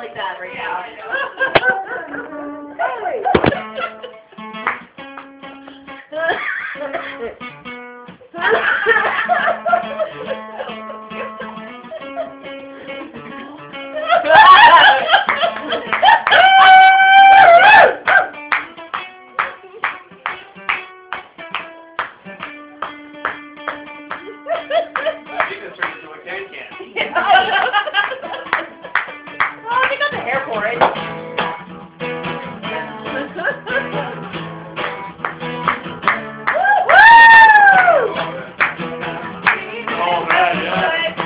like that right now. Oh, they got the hair for it. Oh man, yeah.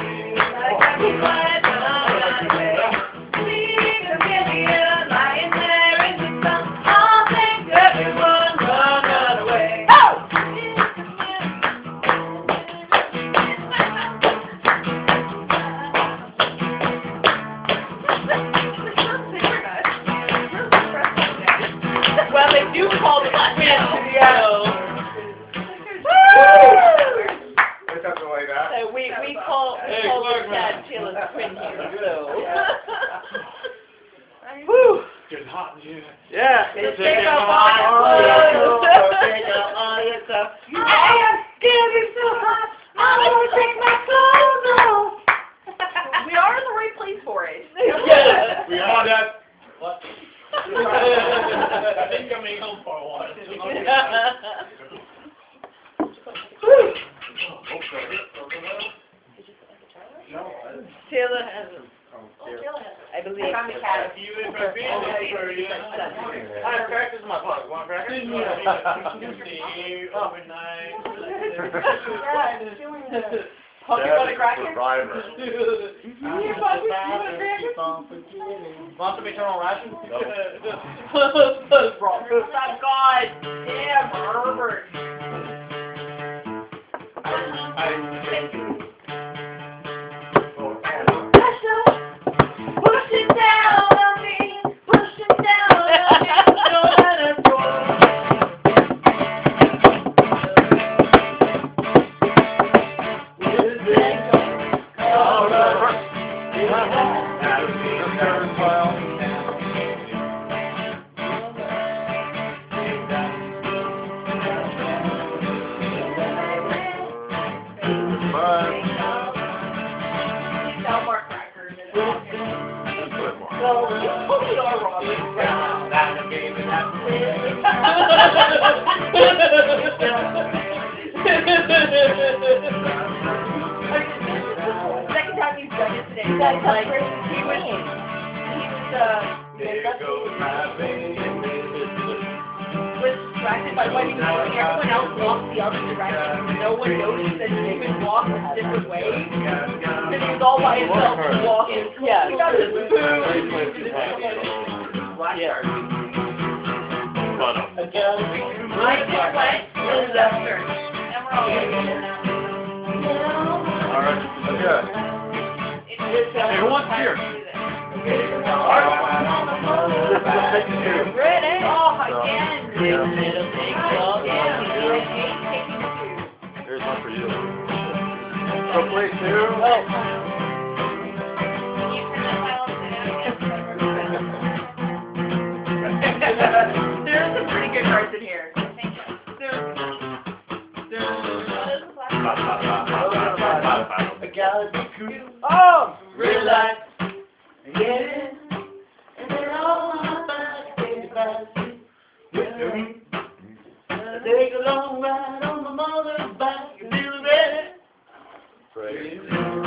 Well, they do call the twins, Yeah. Woo! There's something like that. So we call look, the man. dad Sheila's twin here, so. Woo! It's getting hot in here. Yeah. It's getting taking hot. I am getting so hot, I want to take my clothes off. We are in the right place for it. Yeah. We are that. What? I've been coming home for a while. Sheila has I believe. If you ever been over, you I have crackers in my pocket. Want crackers? see overnight. Pocket want a cracker? Survivor. Want some eternal rations? Thank God. Damn, Herbert. Pushing down on me, pushing down on me, don't let it go. No more crackers. No, you totally are wrong. Second time you've done it today. Like, he was distracted by what he was doing. Everyone else walked the other direction. No one noticed that he was walking a different way. And he was all by himself walking. Yeah. He got his food. Yeah. I just went to the dumpster. And we're all good now. Alright, okay. Hey, who wants beer? Ready? Oh, again. Here's one for you. So play two. There's some pretty good cards in here. Oh! Relax. Get it. And then all my back, baby, back. Take a long ride on my mother's back. You feel ready? Ready.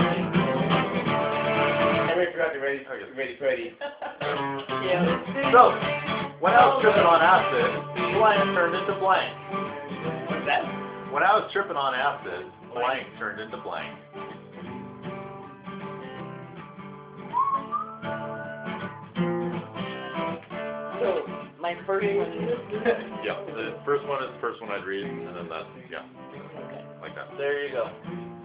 Ready. Yeah. So, when I was tripping on acid, blank turned into blank. What's that? When I was tripping on acid, blank turned into blank. So, my first one is... Yeah, the first one is the first one I'd read, and then that's, yeah, like that. There you go.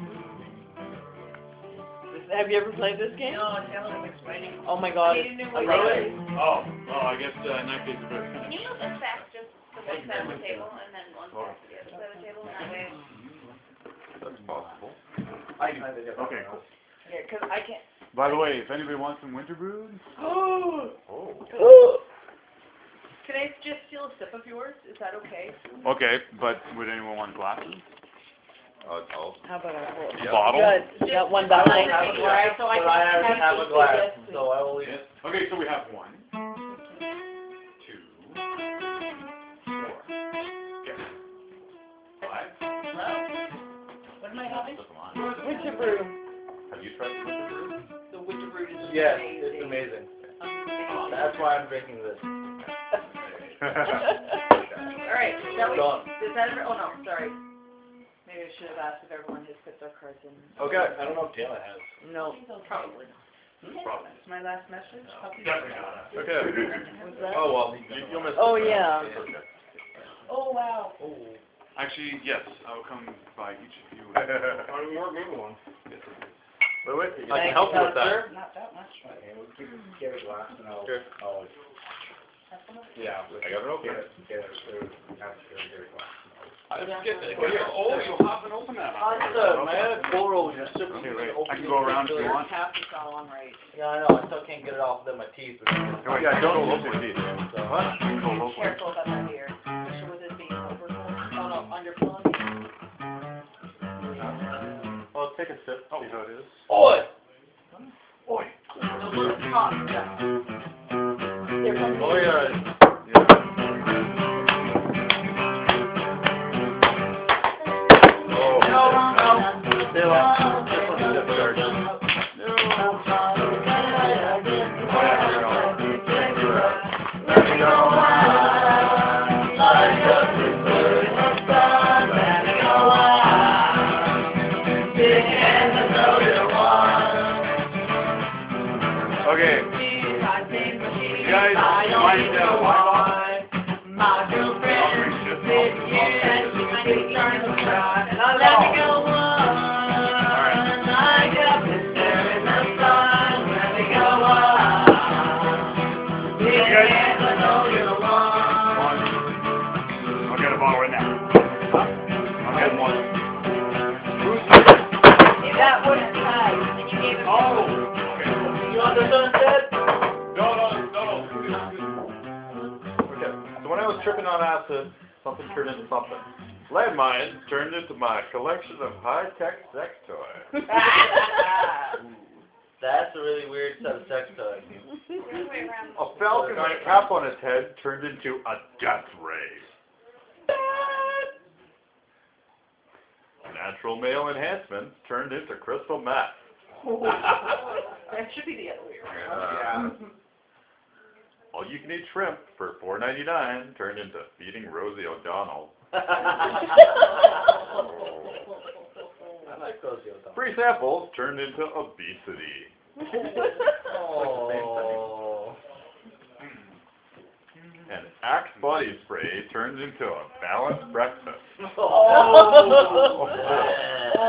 Have you ever played this game? No, tell him explaining. Oh my god. Really? Oh, I guess in that case it's very Can you move this back just to one side of the table and then one side to the other side of the table? And that way. That's possible. Okay, cool. Yeah, because I can't... By the way, if anybody wants some winter brew, Oh. Can I just steal a sip of yours? Is that okay? okay, but would anyone want glasses? I'll. How about a whole? Yeah. Bottle? Good. Got one bottle. I have a glass, so I But I can already have a glass, so I will leave Yes. it. Okay, so we have 1, 2, 4. Okay. 5. What am I having? Winter brew. Have you tried the winter brew? The winter brew is Yes, amazing. it's amazing. That's why I'm drinking this. Alright, that was, Done. is that, oh no, sorry. Maybe I should have asked if everyone has put their cards in. Okay. I don't know if Taylor has. No. Probably. Probably. That's my last message. Definitely not. Okay. What's that? Oh well, you'll miss. Oh, it. yeah. It's okay. Oh, wow. Oh. Actually, yes, I will come by each of you. Oh, we weren't moving one. Wait, I can help you with that. Not that much. Okay, we'll keep it, get a glass and I'll, Sure. yeah. I got it open. Get a glass. Oh, you'll hop and open that. Man, Goro just took Okay, wait. I can go around if you want. Half is all on right. Yeah, I know, I still can't get it off with my teeth. But Oh, yeah, don't open your teeth. What? Go local. Careful about that here, especially with it being overfilled. Oh no, underfilled. Well, take a sip. See how it is. Oi! Oi. The little top stuff. There comes Oh yeah. Okay. You guys mind my girlfriend said yes, I need to try to cry, and I let me go on. I got this there in the sun, let me go on. guys- Yeah, I know you're the one. I'll get a bottle right now. I'll get one. That was nice, and you gave it. Oh! You want this one instead? No. Okay. So when I was tripping on acid, something turned into something. Landmines turned into my collection of high-tech sex toys. That's a really weird set of sex toys. The other way around. A falcon with a cap on its head turned into a death ray. Natural male enhancement turned into crystal meth. That should be the other way around. All you can eat shrimp for $4.99 turned into feeding Rosie O'Donnell. I like those yolks. Free samples turned into obesity. Oh. And Axe body spray turned into a balanced breakfast. Oh.